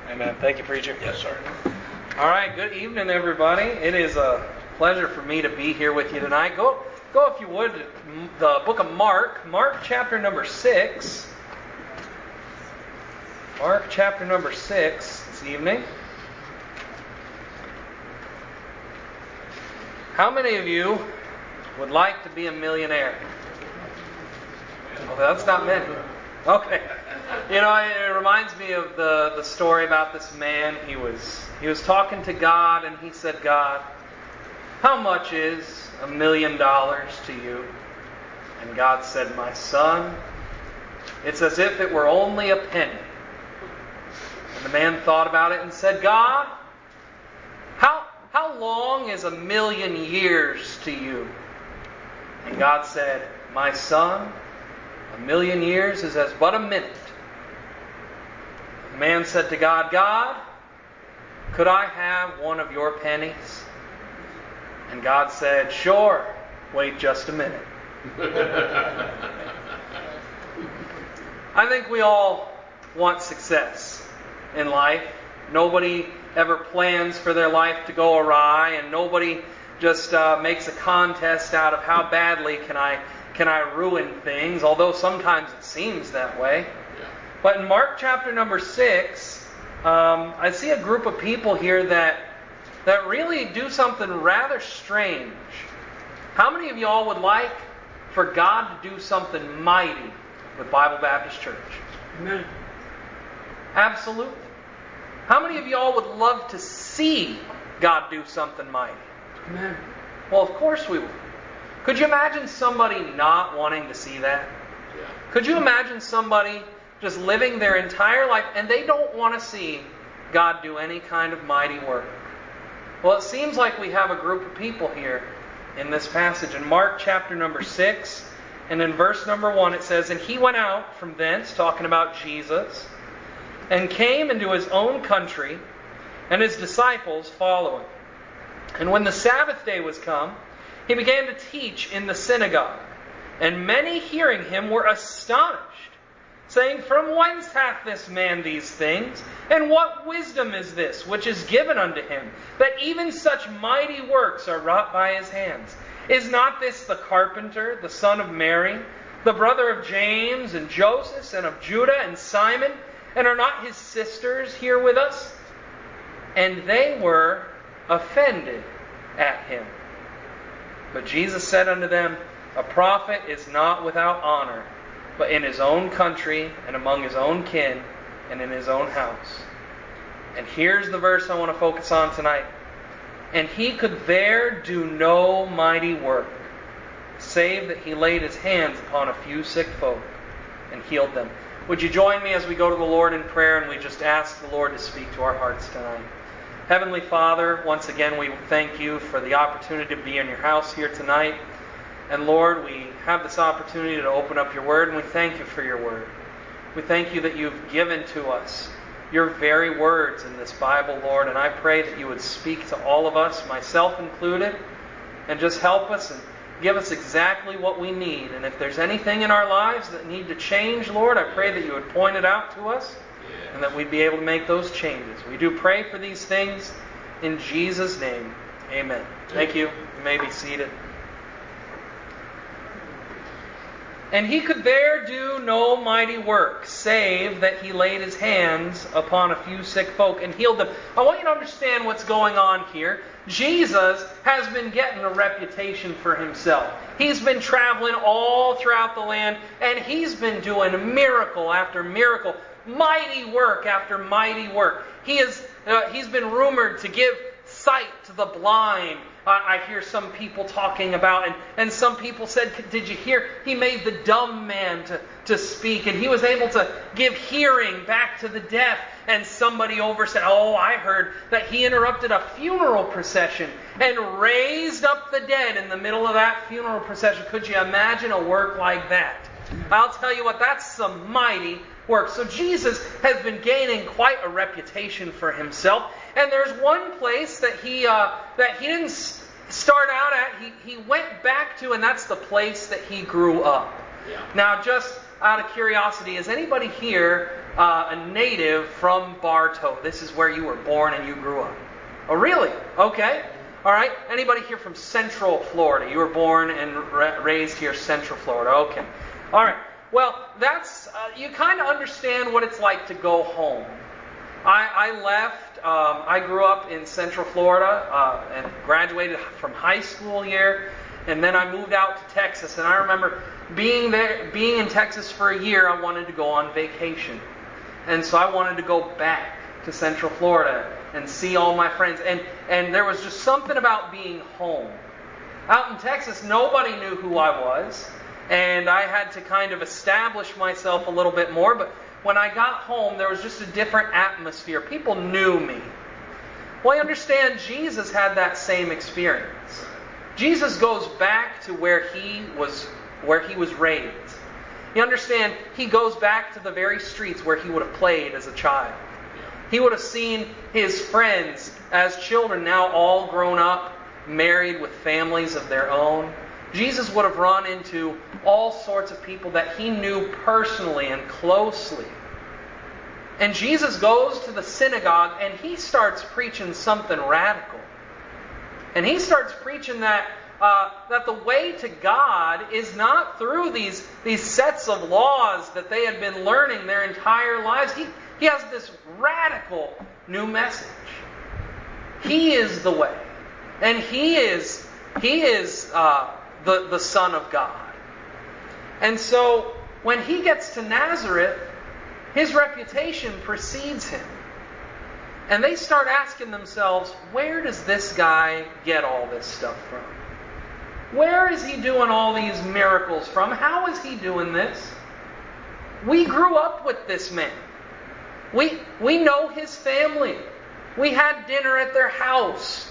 Amen. Thank you, preacher. Yes, sir. All right, good evening, everybody. It is a pleasure for me to be here with you tonight. Go if you would, the book of Mark chapter number 6. Mark chapter number 6 this evening. How many of you would like to be a millionaire? Well, that's not many. Okay. You know, it reminds me of the story about this man. He was talking to God, and he said, "God, how much is $1 million to you?" And God said, "My son, it's as if it were only a penny." And the man thought about it and said, "God, how long is 1,000,000 years to you?" And God said, "My son, 1,000,000 years is as but a minute." The man said to God, "God, could I have one of your pennies?" And God said, "Sure, wait just a minute." I think we all want success in life. Nobody ever plans for their life to go awry, and nobody just makes a contest out of how badly can I ruin things, although sometimes it seems that way. Yeah. But in Mark chapter number 6, I see a group of people here that really do something rather strange. How many of y'all would like for God to do something mighty with Bible Baptist Church? Amen. Absolutely. How many of y'all would love to see God do something mighty? Amen. Well, of course we would. Could you imagine somebody not wanting to see that? Yeah. Could you imagine somebody just living their entire life and they don't want to see God do any kind of mighty work? Well, it seems like we have a group of people here in this passage. In Mark chapter number 6, and in verse number 1, it says, "And he went out from thence," talking about Jesus, "and came into his own country, and his disciples following. And when the Sabbath day was come, he began to teach in the synagogue. And many hearing him were astonished, saying, From whence hath this man these things? And what wisdom is this which is given unto him, that even such mighty works are wrought by his hands? Is not this the carpenter, the son of Mary, the brother of James and Joseph, and of Judah and Simon? And are not his sisters here with us?" And they were offended at him. But Jesus said unto them, "A prophet is not without honor, but in his own country, and among his own kin, and in his own house." And here's the verse I want to focus on tonight. "And he could there do no mighty work, save that he laid his hands upon a few sick folk, and healed them." Would you join me as we go to the Lord in prayer, and we just ask the Lord to speak to our hearts tonight? Heavenly Father, once again we thank you for the opportunity to be in your house here tonight. And Lord, we have this opportunity to open up your word, and we thank you for your word. We thank you that you've given to us your very words in this Bible, Lord, and I pray that you would speak to all of us, myself included, and just help us and give us exactly what we need. And if there's anything in our lives that need to change, Lord, I pray that you would point it out to us, and that we'd be able to make those changes. We do pray for these things in Jesus' name. Amen. Thank you. You may be seated. "And he could there do no mighty work, save that he laid his hands upon a few sick folk and healed them." I want you to understand what's going on here. Jesus has been getting a reputation for himself. He's been traveling all throughout the land, and he's been doing miracle after miracle, mighty work after mighty work. He's been rumored to give sight to the blind. I hear some people talking about, and some people said, "Did you hear? He made the dumb man to speak, and he was able to give hearing back to the deaf." And somebody over said, "Oh, I heard that he interrupted a funeral procession and raised up the dead in the middle of that funeral procession." Could you imagine a work like that? I'll tell you what, that's some mighty work. So Jesus has been gaining quite a reputation for himself. And there's one place that he didn't start out at. He went back to, and that's the place that he grew up. Yeah. Now, just out of curiosity, has anybody here a native from Bartow. This is where you were born and you grew up. Oh, really? Okay. All right. Anybody here from Central Florida? You were born and raised here, Central Florida. Okay. All right. Well, that's you kind of understand what it's like to go home. I left. I grew up in Central Florida and graduated from high school here, and then I moved out to Texas. And I remember being in Texas for a year. I wanted to go on vacation, and so I wanted to go back to Central Florida and see all my friends. And there was just something about being home. Out in Texas, nobody knew who I was, and I had to kind of establish myself a little bit more. But when I got home, there was just a different atmosphere. People knew me. Well, I understand Jesus had that same experience. Jesus goes back to where he was raised. You understand, he goes back to the very streets where he would have played as a child. He would have seen his friends as children, now all grown up, married with families of their own. Jesus would have run into all sorts of people that he knew personally and closely. And Jesus goes to the synagogue and he starts preaching something radical. And he starts preaching that the way to God is not through these sets of laws that they had been learning their entire lives. He has this radical new message. He is the way. And He is the Son of God. And so when he gets to Nazareth, his reputation precedes him. And they start asking themselves, where does this guy get all this stuff from? Where is he doing all these miracles from? How is he doing this? We grew up with this man. We know his family. We had dinner at their house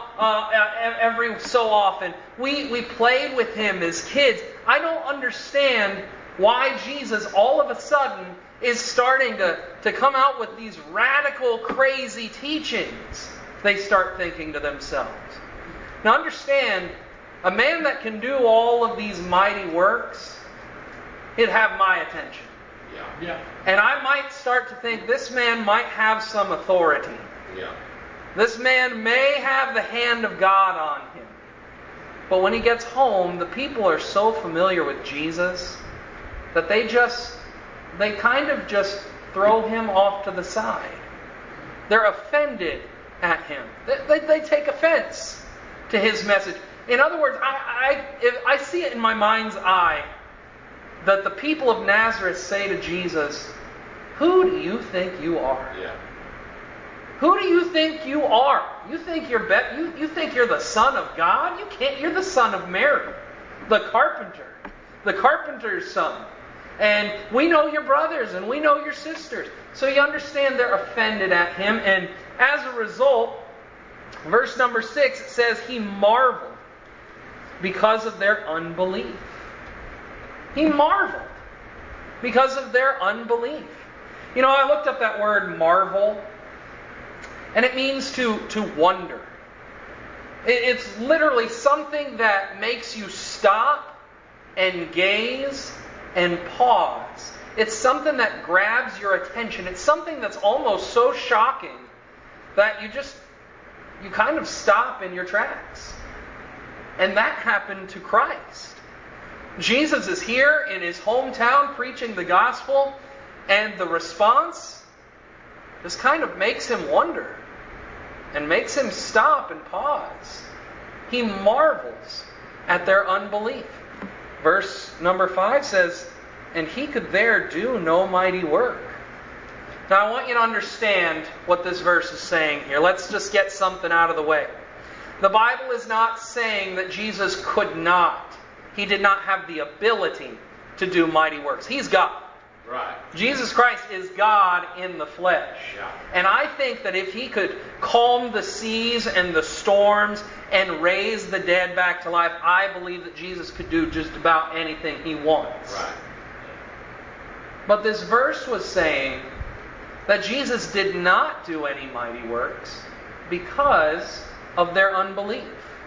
every so often. We played with him as kids. I don't understand why Jesus all of a sudden is starting to come out with these radical, crazy teachings. They start thinking to themselves. Now understand, a man that can do all of these mighty works, he'd have my attention. Yeah. And I might start to think this man might have some authority. Yeah. This man may have the hand of God on him. But when he gets home, the people are so familiar with Jesus that they kind of just throw him off to the side. They're offended at him. They take offense to his message. In other words, I see it in my mind's eye that the people of Nazareth say to Jesus, "Who do you think you are? Yeah. Who do you think you are? You think you're you think you're the Son of God? You can't. You're the son of Mary, the carpenter's son. And we know your brothers and we know your sisters." So you understand they're offended at him, and as a result, verse number 6 it says he marveled because of their unbelief. He marveled because of their unbelief. You know, I looked up that word marvel, and it means to wonder. It's literally something that makes you stop and gaze and pause. It's something that grabs your attention. It's something that's almost so shocking that you kind of stop in your tracks. And that happened to Christ. Jesus is here in his hometown preaching the gospel, and the response just kind of makes him wonder and makes him stop and pause. He marvels at their unbelief. Verse number 5 says, "And he could there do no mighty work." Now I want you to understand what this verse is saying here. Let's just get something out of the way. The Bible is not saying that Jesus could not. He did not have the ability to do mighty works. He's God. Right. Jesus Christ is God in the flesh. Yeah. And I think that if he could calm the seas and the storms and raise the dead back to life, I believe that Jesus could do just about anything he wants. Right. But this verse was saying that Jesus did not do any mighty works because of their unbelief.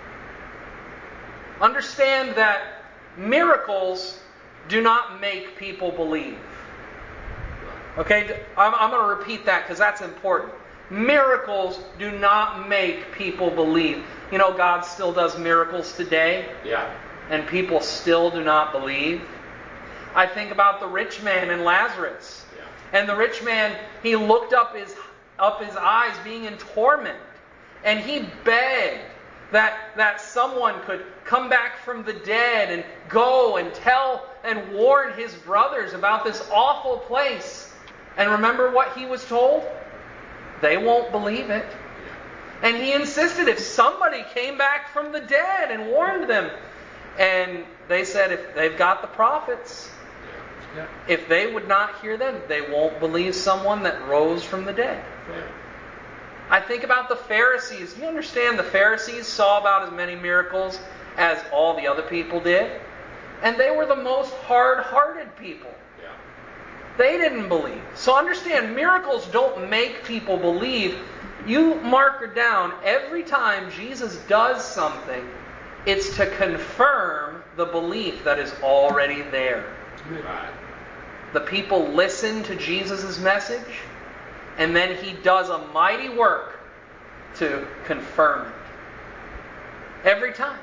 Understand that miracles do not make people believe. Okay, I'm going to repeat that because that's important. Miracles do not make people believe. You know, God still does miracles today. Yeah. And people still do not believe. I think about the rich man and Lazarus. Yeah. And the rich man, he looked up his eyes being in torment. And he begged that someone could come back from the dead and go and tell and warn his brothers about this awful place. And remember what he was told? They won't believe it. And he insisted if somebody came back from the dead and warned them. And they said if they've got the prophets, if they would not hear them, they won't believe someone that rose from the dead. Yeah. I think about the Pharisees. You understand the Pharisees saw about as many miracles as all the other people did. And they were the most hard-hearted people. Yeah. They didn't believe. So understand, miracles don't make people believe. You mark it down. Every time Jesus does something, it's to confirm the belief that is already there. Right. The people listen to Jesus' message, and then he does a mighty work to confirm it. Every time.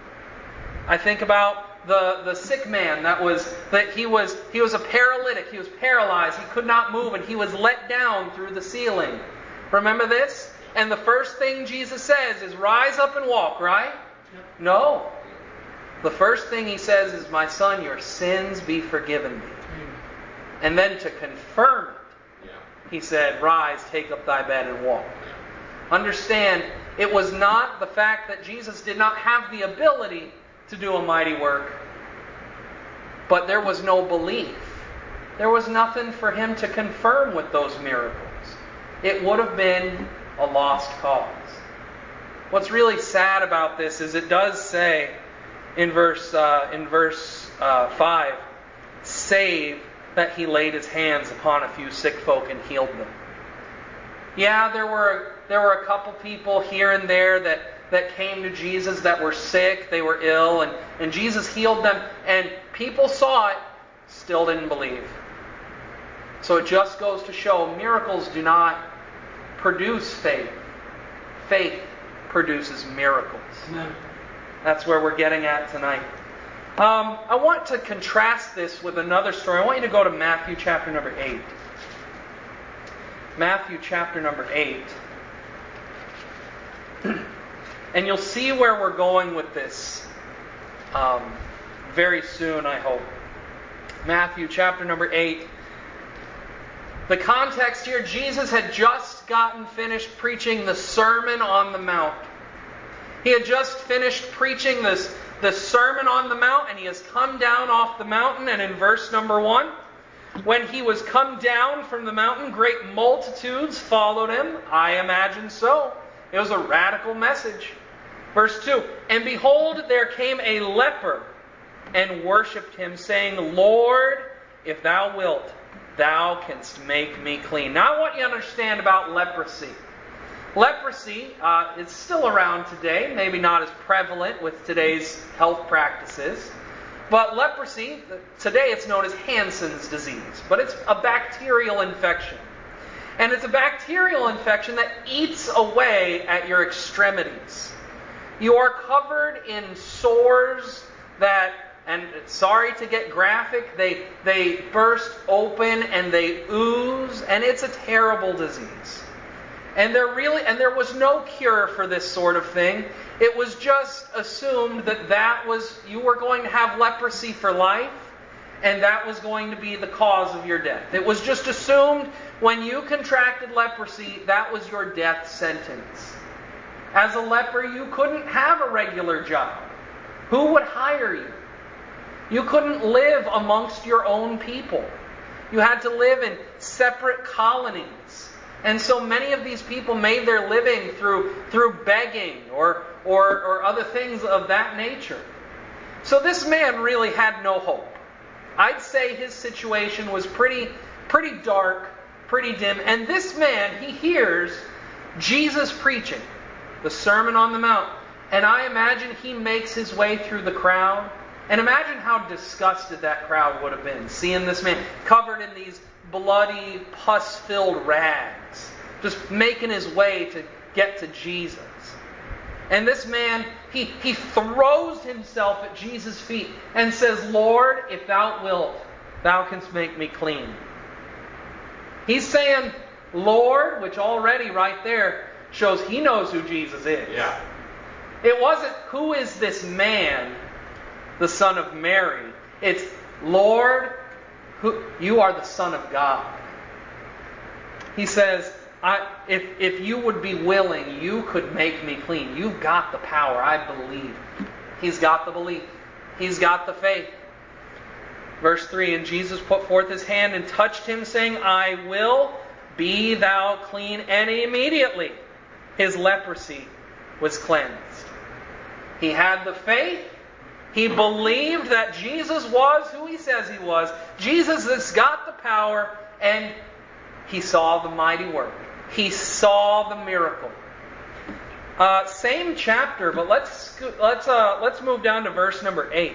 I think about the sick man he was a paralytic, he was paralyzed, he could not move, and he was let down through the ceiling. Remember this? And the first thing Jesus says is, rise up and walk, right? Yep. No. The first thing he says is, my son, your sins be forgiven thee. And then to confirm it, he said, rise, take up thy bed and walk. Understand, it was not the fact that Jesus did not have the ability to do a mighty work, but there was no belief. There was nothing for him to confirm with those miracles. It would have been a lost cause. What's really sad about this is it does say in verse 5, save that he laid his hands upon a few sick folk and healed them. Yeah, there were a couple people here and there that came to Jesus that were sick, they were ill, and Jesus healed them, and people saw it, still didn't believe. So it just goes to show miracles do not produce faith. Faith produces miracles. Amen. That's where we're getting at tonight. I want to contrast this with another story. I want you to go to Matthew chapter number 8. Matthew chapter number 8. And you'll see where we're going with this very soon, I hope. Matthew chapter number 8. The context here, Jesus had just gotten finished preaching the Sermon on the Mount. He had just finished preaching the Sermon on the Mount, and he has come down off the mountain. And in verse number 1, when he was come down from the mountain, great multitudes followed him. I imagine so. It was a radical message. Verse 2, and behold, there came a leper and worshipped him, saying, Lord, if thou wilt, thou canst make me clean. Now I want you to understand about leprosy. Leprosy is still around today, maybe not as prevalent with today's health practices. But leprosy, today it's known as Hansen's disease. But it's a bacterial infection. And it's a bacterial infection that eats away at your extremities. You are covered in sores that, and sorry to get graphic, they burst open and they ooze, and it's a terrible disease. And there was no cure for this sort of thing. It was just assumed that you were going to have leprosy for life, and that was going to be the cause of your death. It was just assumed when you contracted leprosy, that was your death sentence. As a leper, you couldn't have a regular job. Who would hire you? You couldn't live amongst your own people. You had to live in separate colonies. And so many of these people made their living through begging or other things of that nature. So this man really had no hope. I'd say his situation was pretty dark, pretty dim. And this man, he hears Jesus preaching the Sermon on the Mount. And I imagine he makes his way through the crowd. And imagine how disgusted that crowd would have been, seeing this man covered in these bloody, pus-filled rags, just making his way to get to Jesus. And this man, he throws himself at Jesus' feet and says, "Lord, if thou wilt, thou canst make me clean." He's saying, "Lord," which already right there shows he knows who Jesus is. Yeah. It wasn't, "Who is this man, the son of Mary?" It's, "Lord, you are the Son of God." He says, if you would be willing, you could make me clean. You've got the power. I believe. He's got the belief. He's got the faith. Verse 3, "And Jesus put forth his hand and touched him, saying, I will, be thou clean. And immediately his leprosy was cleansed." He had the faith. He believed that Jesus was who he says he was. Jesus has got the power, and he saw the mighty work. He saw the miracle. Same chapter, but let's move down to verse number 8.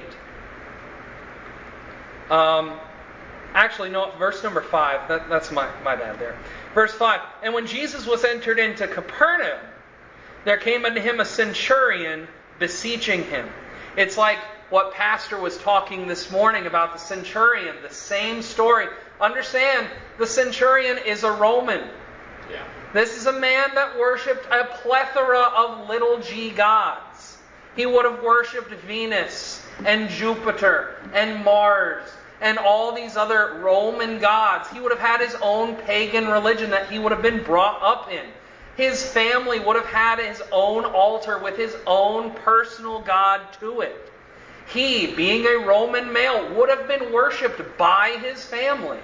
Actually, no, verse number 5. That's my bad there. Verse 5. "And when Jesus was entered into Capernaum, there came unto him a centurion beseeching him." It's like what Pastor was talking this morning about the centurion. The same story. Understand, the centurion is a Roman. Yeah. This is a man that worshipped a plethora of little g gods. He would have worshipped Venus and Jupiter and Mars and all these other Roman gods. He would have had his own pagan religion that he would have been brought up in. His family would have had his own altar with his own personal god to it. He, being a Roman male, would have been worshipped by his family.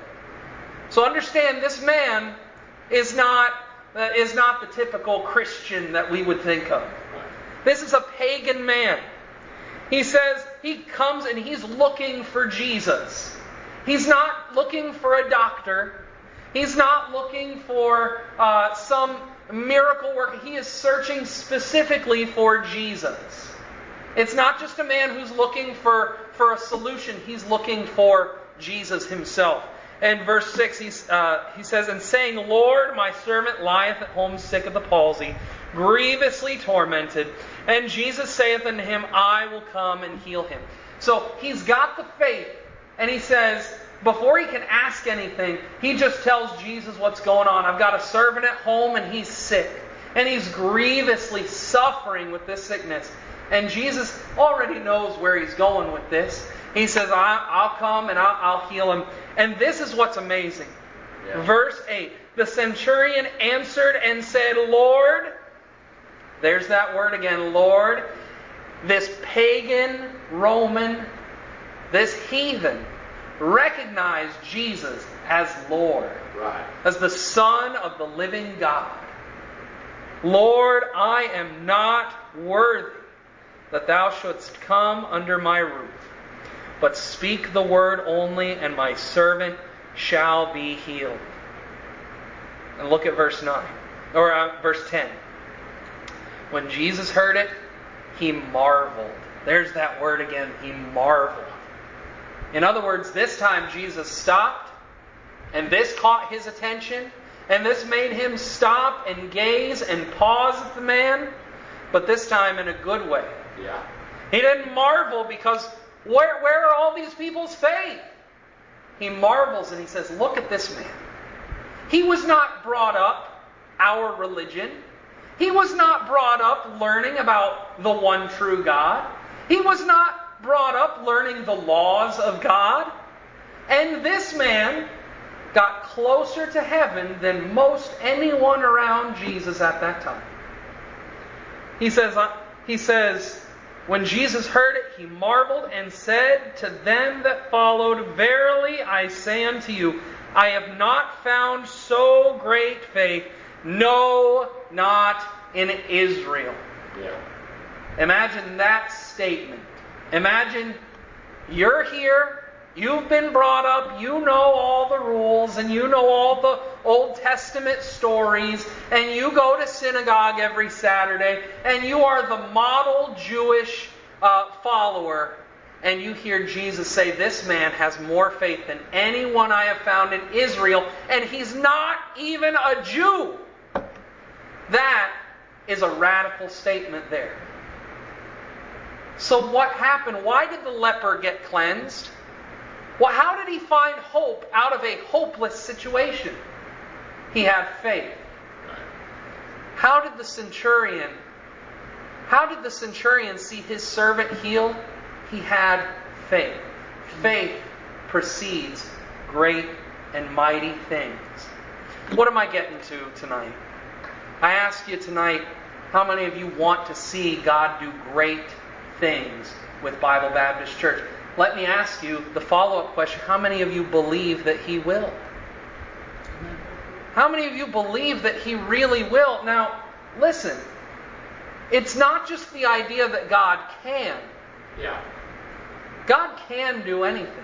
So understand, this man is not the typical Christian that we would think of. This is a pagan man. He says he comes and he's looking for Jesus. He's not looking for a doctor. He's not looking for some miracle work. He is searching specifically for Jesus. It's not just a man who's looking for a solution. He's looking for Jesus himself. And verse 6, he says, "And saying, Lord, my servant lieth at home sick of the palsy, grievously tormented. And Jesus saith unto him, I will come and heal him." So he's got the faith. And he says, before he can ask anything, he just tells Jesus what's going on. "I've got a servant at home and he's sick. And he's grievously suffering with this sickness." And Jesus already knows where he's going with this. He says, I'll come and I'll heal him. And this is what's amazing. Yeah. Verse 8. "The centurion answered and said, Lord," there's that word again, Lord. This pagan Roman, this heathen, recognized Jesus as Lord. Right. As the Son of the living God. "Lord, I am not worthy that thou shouldst come under my roof. But speak the word only, and my servant shall be healed." And look at verse 9. Or verse 10. "When Jesus heard it, he marveled." There's that word again. He marveled. In other words, this time Jesus stopped, and this caught his attention, and this made him stop and gaze and pause at the man, but this time in a good way. Yeah. He didn't marvel because where are all these people's faith? He marvels and he says, look at this man. He was not brought up our religion. He was not brought up learning about the one true God. He was not brought up learning the laws of God. And this man got closer to heaven than most anyone around Jesus at that time. He says, when Jesus heard it, he marveled and said to them that followed, Verily I say unto you, I have not found so great faith, no, not in Israel. Yeah. Imagine that statement. Imagine you're here, you've been brought up, you know all the rules, and you know all the Old Testament stories, and you go to synagogue every Saturday, and you are the model Jewish follower, and you hear Jesus say, "This man has more faith than anyone I have found in Israel, and he's not even a Jew." That is a radical statement there. So what happened? Why did the leper get cleansed? Well, how did he find hope out of a hopeless situation? He had faith. How did the centurion see his servant healed? He had faith. Faith precedes great and mighty things. What am I getting to tonight? I ask you tonight, how many of you want to see God do great things with Bible Baptist Church? Let me ask you the follow-up question. How many of you believe that He will? How many of you believe that He really will? Now, listen. It's not just the idea that God can. Yeah. God can do anything.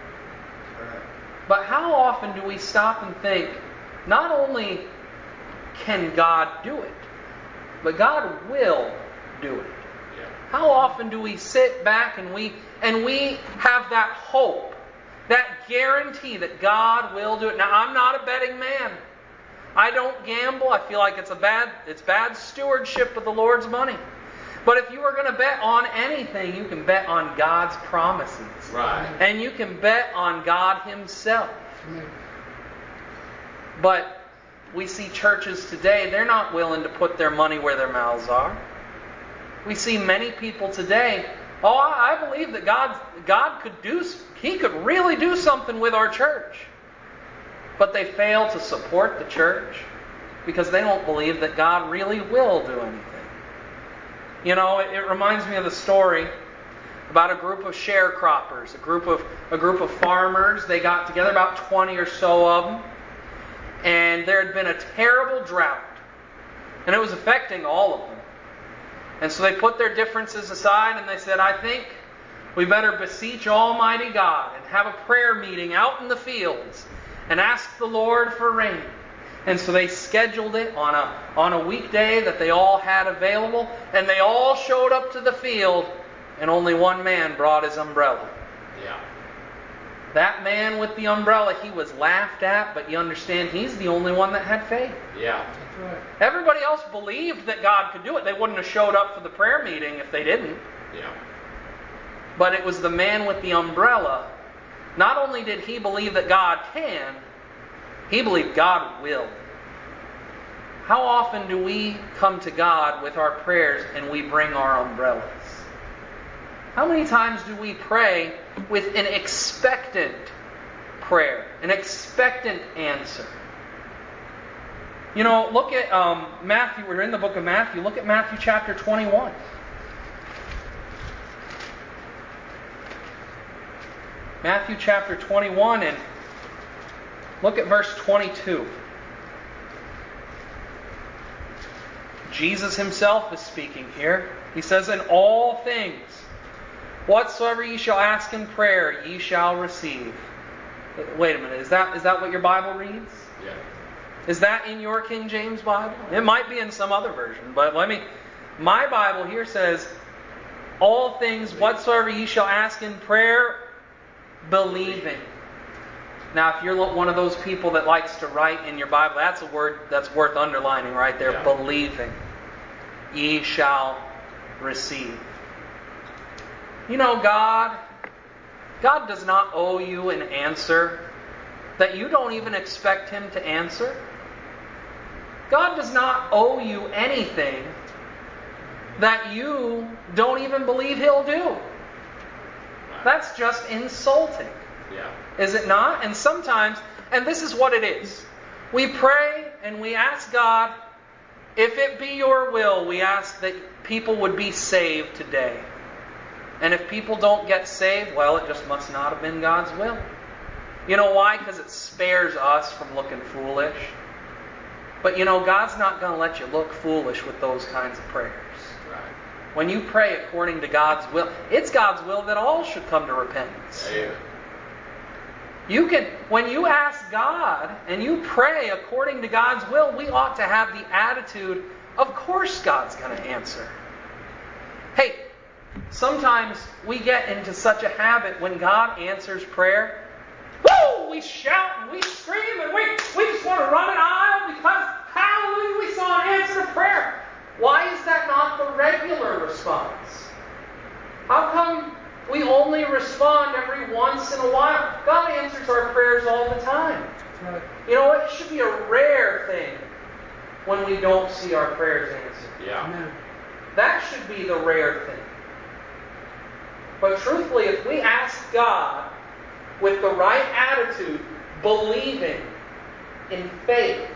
But how often do we stop and think, not only can God do it, but God will do it? Yeah. How often do we sit back and we have that hope, that guarantee that God will do it? Now, I'm not a betting man. I don't gamble. I feel like it's bad stewardship of the Lord's money. But if you are going to bet on anything, you can bet on God's promises. Right. And you can bet on God Himself. But we see churches today, they're not willing to put their money where their mouths are. We see many people today, I believe that God could really do something with our church. But they fail to support the church because they don't believe that God really will do anything. You know, it reminds me of the story about a group of sharecroppers, a group of farmers. They got together, about 20 or so of them, and there had been a terrible drought, and it was affecting all of them. And so they put their differences aside and they said, "I think we better beseech Almighty God and have a prayer meeting out in the fields and ask the Lord for rain." And so they scheduled it on a weekday that they all had available, and they all showed up to the field, and only one man brought his umbrella. Yeah. That man with the umbrella, he was laughed at, but you understand, he's the only one that had faith. Yeah. That's right. Everybody else believed that God could do it. They wouldn't have showed up for the prayer meeting if they didn't. Yeah. But it was the man with the umbrella. Not only did he believe that God can, he believed God will. How often do we come to God with our prayers and we bring our umbrellas? How many times do we pray with an expectant prayer, an expectant answer? You know, look at Matthew. We're in the book of Matthew. Look at Matthew chapter 21. Matthew chapter 21, and look at verse 22. Jesus Himself is speaking here. He says, "In all things, whatsoever ye shall ask in prayer, ye shall receive." Wait a minute. Is that what your Bible reads? Yeah. Is that in your King James Bible? It might be in some other version, but my Bible here says, "All things whatsoever ye shall ask in prayer, believing." Now, if you're one of those people that likes to write in your Bible, that's a word that's worth underlining right there. Yeah. Believing. Ye shall receive. You know, God does not owe you an answer that you don't even expect Him to answer. God does not owe you anything that you don't even believe He'll do. That's just insulting. Yeah. Is it not? And sometimes, and this is what it is. We pray and we ask God, if it be your will, we ask that people would be saved today. And if people don't get saved, well, it just must not have been God's will. You know why? Because it spares us from looking foolish. But you know, God's not going to let you look foolish with those kinds of prayers. Right. When you pray according to God's will, it's God's will that all should come to repentance. Amen. When you ask God and you pray according to God's will, we ought to have the attitude, of course God's going to answer. Hey, sometimes we get into such a habit when God answers prayer. Woo! We shout and we scream and we just want to run an aisle because, hallelujah, we saw an answer to prayer. Why is that not the regular response? How come we only respond every once in a while? God answers our prayers all the time. Right. You know what? It should be a rare thing when we don't see our prayers answered. Yeah. Amen. That should be the rare thing. But truthfully, if we ask God with the right attitude, believing in faith,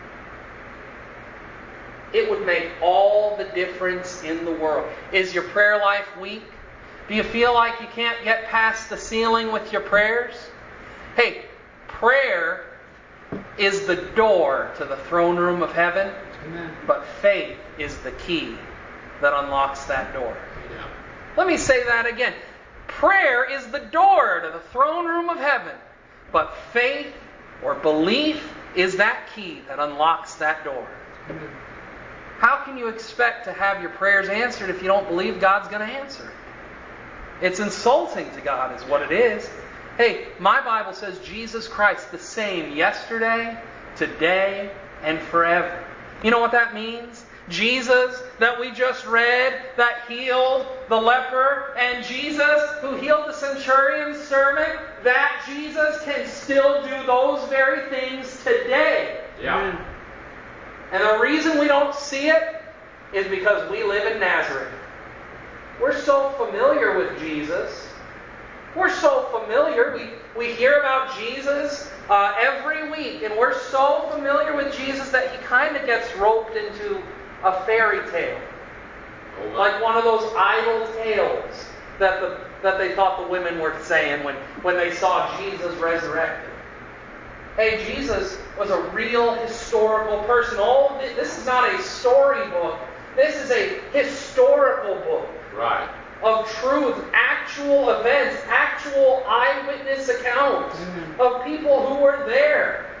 it would make all the difference in the world. Is your prayer life weak? Do you feel like you can't get past the ceiling with your prayers? Hey, prayer is the door to the throne room of heaven, Amen. but faith is the key that unlocks that door. Yeah. Let me say that again. Prayer is the door to the throne room of heaven, but faith or belief is that key that unlocks that door. Amen. How can you expect to have your prayers answered if you don't believe God's going to answer it? It's insulting to God is what it is. Hey, my Bible says Jesus Christ the same yesterday, today, and forever. You know what that means? Jesus that we just read that healed the leper, and Jesus who healed the centurion's servant, that Jesus can still do those very things today. Yeah. Amen. And the reason we don't see it is because we live in Nazareth. We're so familiar with Jesus. We're so familiar. We hear about Jesus every week. And we're so familiar with Jesus that he kind of gets roped into a fairy tale. Like one of those idle tales that they thought the women were saying when they saw Jesus resurrected. Hey, Jesus was a real historical person. This is not a storybook. This is a historical book. Right. Of truth, actual events, actual eyewitness accounts of people who were there.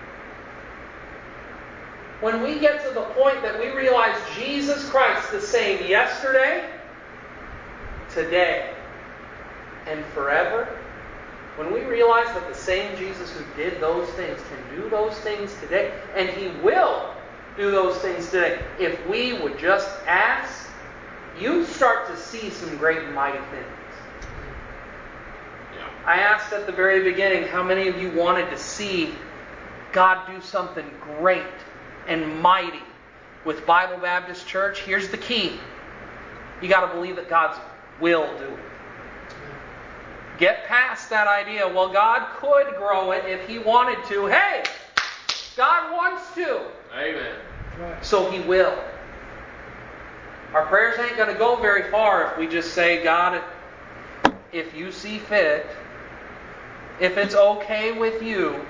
When we get to the point that we realize Jesus Christ the same yesterday, today, and forever, when we realize that the same Jesus who did those things can do those things today, and he will do those things today, if we would just ask, you start to see some great and mighty things. Yeah. I asked at the very beginning how many of you wanted to see God do something great and mighty with Bible Baptist Church. Here's the key. You got to believe that God will do it. Get past that idea, well, God could grow it if he wanted to. Hey, God wants to. Amen. So he will. Our prayers ain't going to go very far if we just say, God, if you see fit, if it's okay with you.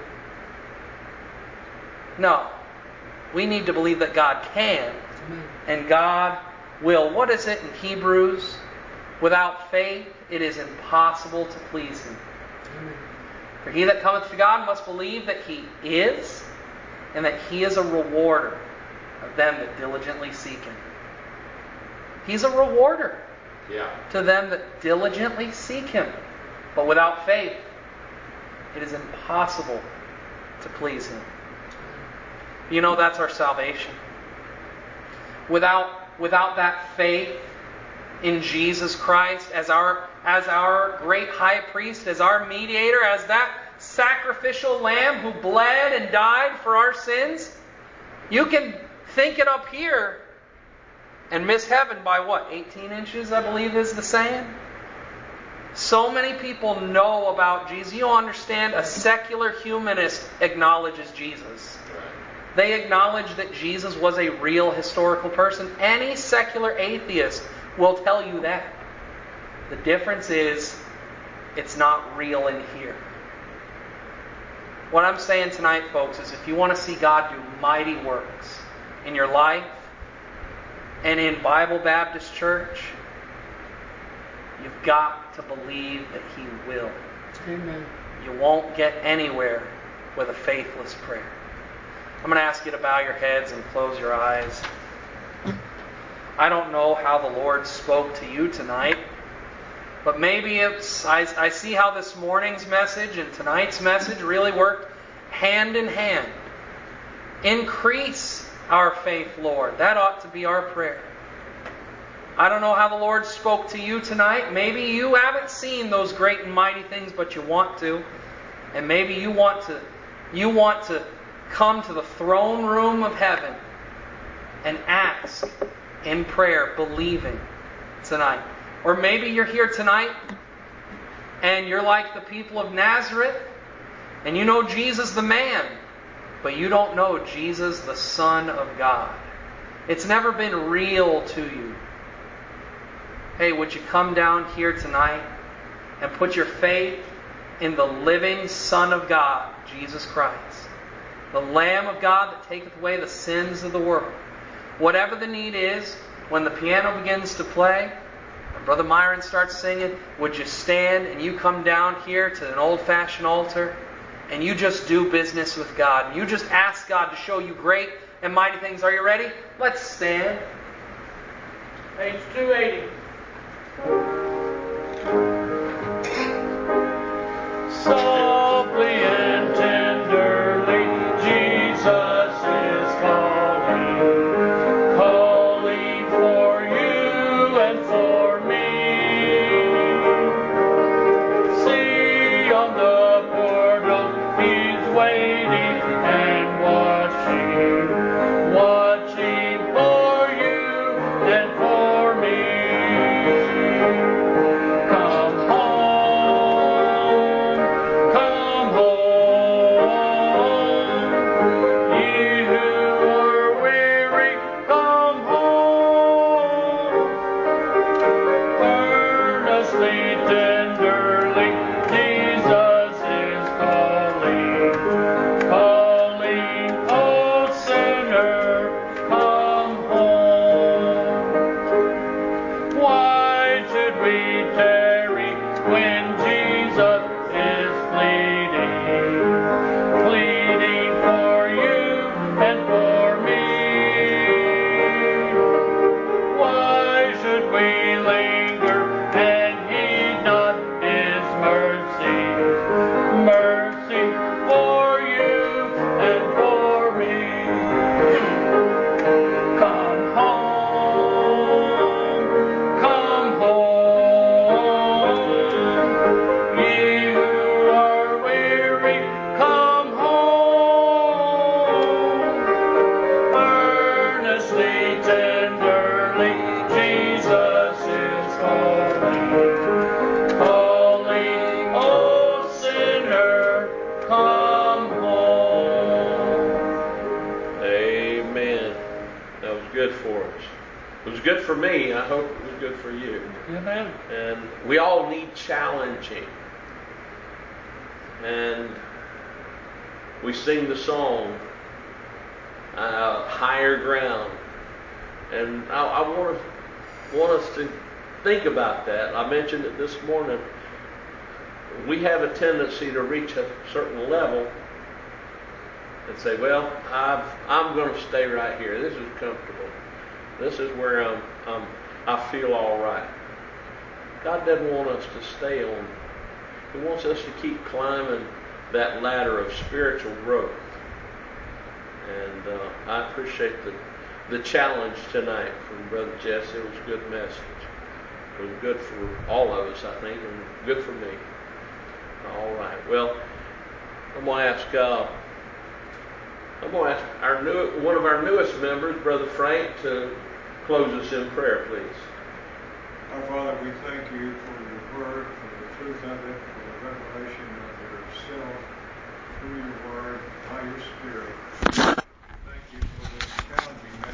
No. We need to believe that God can and God will. What is it in Hebrews? Without faith, it is impossible to please him. For he that cometh to God must believe that he is, and that he is a rewarder of them that diligently seek him. He's a rewarder to them that diligently seek him. But without faith, it is impossible to please him. You know, that's our salvation. Without that faith in Jesus Christ as our great high priest, as our mediator, as that sacrificial lamb who bled and died for our sins, you can think it up here and miss heaven by what? 18 inches, I believe is the saying. So many people know about Jesus. You understand, a secular humanist acknowledges Jesus. They acknowledge that Jesus was a real historical person. Any secular atheist will tell you that. The difference is, it's not real in here. What I'm saying tonight, folks, is if you want to see God do mighty works in your life and in Bible Baptist Church, you've got to believe that he will. Amen. You won't get anywhere with a faithless prayer. I'm going to ask you to bow your heads and close your eyes. I don't know how the Lord spoke to you tonight, but maybe I see how this morning's message and tonight's message really worked hand in hand. Increase our faith, Lord. That ought to be our prayer. I don't know how the Lord spoke to you tonight. Maybe you haven't seen those great and mighty things, but you want to. And maybe you want to come to the throne room of heaven and ask in prayer, believing tonight. Or maybe you're here tonight and you're like the people of Nazareth and you know Jesus the man, but you don't know Jesus the Son of God. It's never been real to you. Hey, would you come down here tonight and put your faith in the living Son of God, Jesus Christ, the Lamb of God that taketh away the sins of the world. Whatever the need is, when the piano begins to play, and Brother Myron starts singing, would you stand and you come down here to an old-fashioned altar and you just do business with God. And you just ask God to show you great and mighty things. Are you ready? Let's stand. Page 280. Softly and tenderly, Jesus is calling for you and for me. See on the portal, He's waiting and watching for you and for me. Good for me. I hope it was good for you. Amen. And we all need challenging. And we sing the song, Higher Ground. And I want us to think about that. I mentioned it this morning. We have a tendency to reach a certain level and say, well, I'm going to stay right here. This is comfortable. This is where I feel all right. God doesn't want us to stay on. He wants us to keep climbing that ladder of spiritual growth. And I appreciate the challenge tonight from Brother Jesse. It was a good message. It was good for all of us, I think, and good for me. All right. Well, I'm going to ask one of our newest members, Brother Frank, to close us in prayer, please. Our Father, we thank you for your word, for the truth of it, for the revelation of yourself through your word.